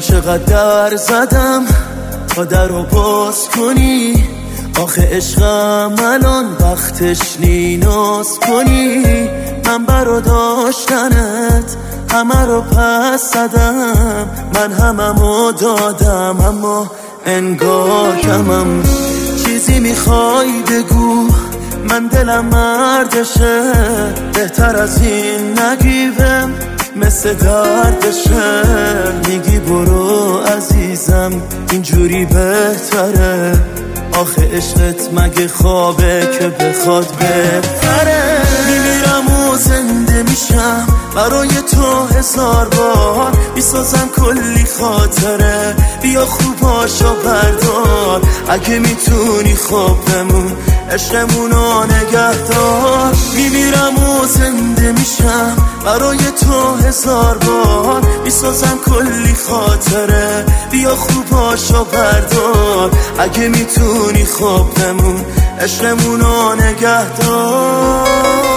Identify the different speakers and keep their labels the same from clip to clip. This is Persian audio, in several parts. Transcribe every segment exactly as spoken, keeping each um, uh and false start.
Speaker 1: چقدر در زدم تا در رو باز کنی، آخه عشقم الان وقتش نیناز کنی. من برا داشتنت همه رو پس زدم، من هممو دادم اما انگار کمم. چیزی میخوای بگو، من دلم مردشه، بهتر از این نگیوم مثل دردشه. میگی برو عزیزم اینجوری بهتره، آخه عشقت مگه خوابه که بخواد بهتره. میمیرم و زنده میشم برای تو هزار بار، میسازم کلی خاطره، بیا خوباشو بردار. اگه میتونی خوب بمون عشقمونو نگه دار. میمیرم و زنده میشم برای تو هزار بار، میسازم کلی خاطره، بیا خوباشو بردار. اگه میتونی خوب بمون عشقمونو نگه دار.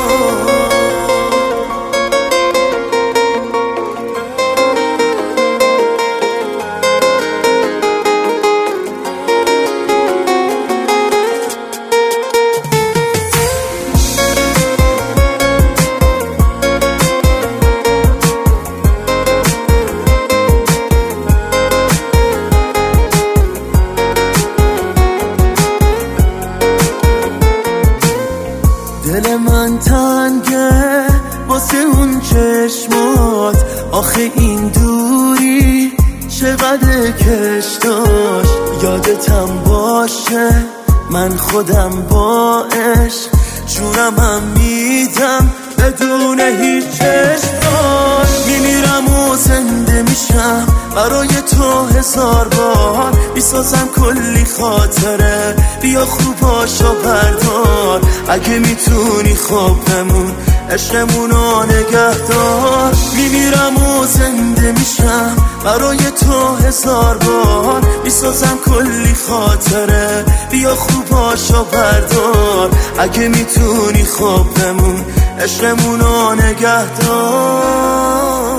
Speaker 1: دل من تنگه واسه اون چشمات، آخه این دوری چقدر کش داشت. یادتم باشه من خودم با عشق جونمم میدم بدون هیچ چشمات. میمیرم و زنده میشم برای تو هزار بار، میسازم کلی خاطره، بیا خوباشو بردار. اگه میتونی خوب بمون عشقمونو نگه دار. میمیرم و زنده میشم برای تو هزار بار، میسازم کلی خاطره، بیا خوباشو بردار. اگه میتونی خوب بمون عشقمونو نگه دار.